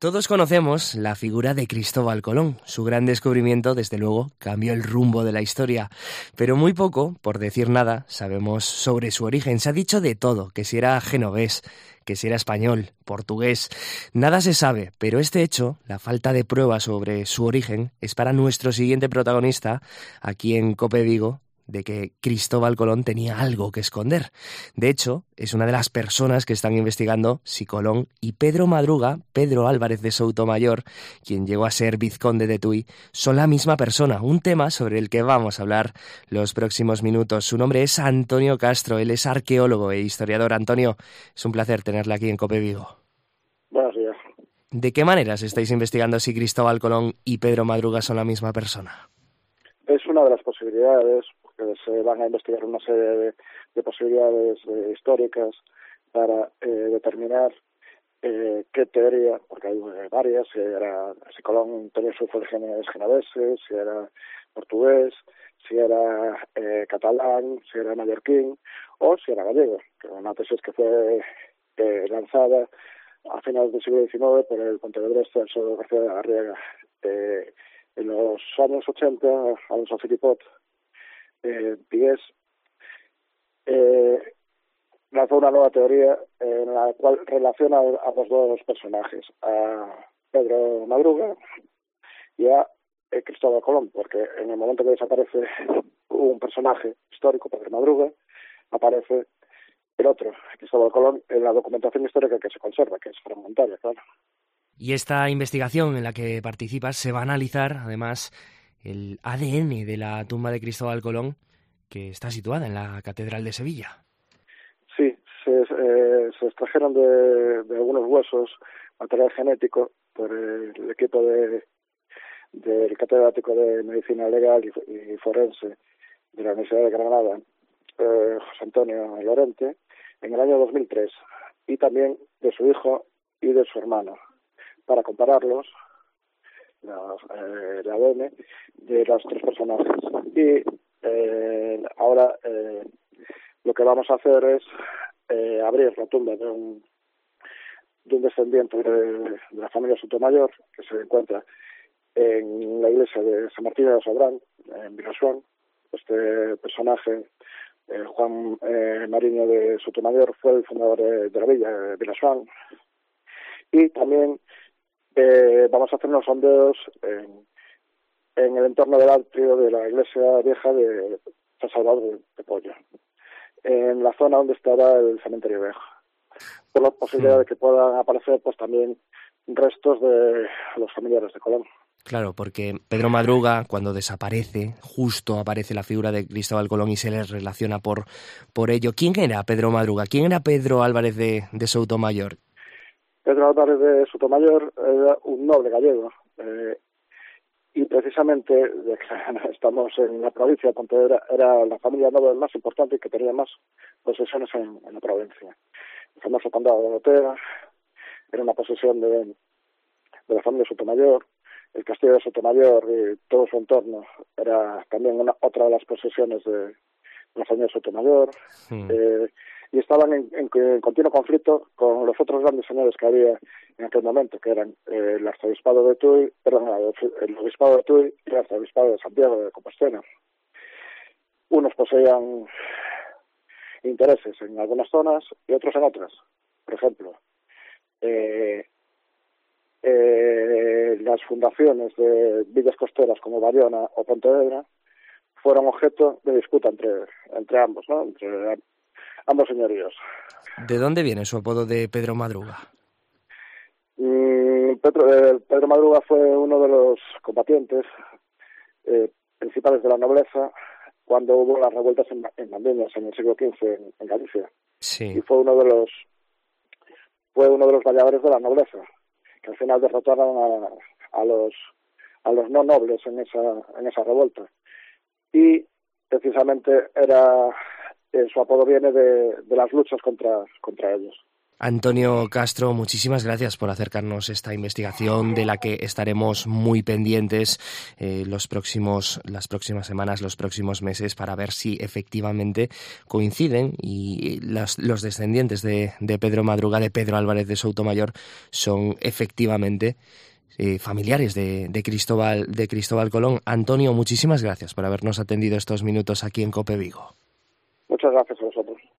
Todos conocemos la figura de Cristóbal Colón. Su gran descubrimiento, desde luego, cambió el rumbo de la historia. Pero muy poco, por decir nada, sabemos sobre su origen. Se ha dicho de todo, que si era genovés, que si era español, portugués. Nada se sabe, pero este hecho, la falta de pruebas sobre su origen, es para nuestro siguiente protagonista, aquí en COPE Vigo, de que Cristóbal Colón tenía algo que esconder. De hecho, es una de las personas que están investigando si Colón y Pedro Madruga, Pedro Álvarez de Soutomayor, quien llegó a ser vizconde de Tui, son la misma persona, un tema sobre el que vamos a hablar los próximos minutos. Su nombre es Antonio Castro, él es arqueólogo e historiador. Antonio, es un placer tenerle aquí en COPE Vigo. Buenos días. ¿De qué maneras estáis investigando si Cristóbal Colón y Pedro Madruga son la misma persona? Es una de las posibilidades, porque se van a investigar una serie de posibilidades históricas para determinar qué teoría, porque hay varias, si Colón tenía sus orígenes genoveses, si era portugués, si era catalán, si era mallorquín o si era gallego, que es una tesis que fue lanzada a finales del siglo XIX por el pontevedrés Celso García de la Riega. En los años 80, Alonso Filipot Pigués lanzó una nueva teoría en la cual relaciona a los dos personajes, a Pedro Madruga y a Cristóbal Colón, porque en el momento que desaparece un personaje histórico, Pedro Madruga, aparece el otro, Cristóbal Colón, en la documentación histórica que se conserva, que es fragmentaria, claro. Y esta investigación en la que participas se va a analizar, además, el ADN de la tumba de Cristóbal Colón, que está situada en la Catedral de Sevilla. Sí, se extrajeron de algunos huesos material genético por el equipo del catedrático de Medicina Legal y Forense de la Universidad de Granada, José Antonio Lorente, en el año 2003, y también de su hijo y de su hermano, para compararlos, el ADN de los tres personajes. Y ahora lo que vamos a hacer es abrir la tumba de un descendiente de la familia Soutomayor, que se encuentra en la iglesia de San Martín de Sobrán, en Vilasoán. Este personaje, Juan Mariño de Soutomayor, fue el fundador de la villa de Vilasoán. Y también vamos a hacer unos sondeos en el entorno del atrio de la iglesia vieja de San Salvador de Polla, en la zona donde estará el cementerio viejo, por la posibilidad de que puedan aparecer pues también restos de los familiares de Colón. Claro, porque Pedro Madruga, cuando desaparece, justo aparece la figura de Cristóbal Colón y se les relaciona por ello. ¿Quién era Pedro Madruga? ¿Quién era Pedro Álvarez de Soutomayor? Pedro Álvarez de Soutomayor era un noble gallego, y precisamente estamos en la provincia de Pontevedra, era la familia noble más importante y que tenía más posesiones en la provincia. El famoso condado de Gotera era una posesión de la familia Soutomayor. El castillo de Soutomayor y todo su entorno era también otra de las posesiones de la familia Soutomayor. Y estaban en continuo conflicto con los otros grandes señores que había en aquel momento, que eran el arzobispado de Tui, el obispado de Tui y el arzobispado de Santiago de Compostela. Unos poseían intereses en algunas zonas y otros en otras. Por ejemplo, las fundaciones de villas costeras como Bayona o Pontevedra fueron objeto de disputa entre ambos, ¿no? Entre ambos señoríos. ¿De dónde viene su apodo de Pedro Madruga? Pedro Madruga fue uno de los combatientes principales de la nobleza cuando hubo las revueltas en Mandeñas en el siglo XV en Galicia. Sí. Y fue uno de los valladores de la nobleza, que al final derrotaron a los no nobles en esa revuelta. Y precisamente su apodo viene de las luchas contra ellos. Antonio Castro, muchísimas gracias por acercarnos esta investigación de la que estaremos muy pendientes las próximas semanas, los próximos meses, para ver si efectivamente coinciden y los descendientes de Pedro Madruga, de Pedro Álvarez de Soutomayor, son efectivamente familiares de Cristóbal Colón. Antonio, muchísimas gracias por habernos atendido estos minutos aquí en COPE Vigo. Muchas gracias a vosotros.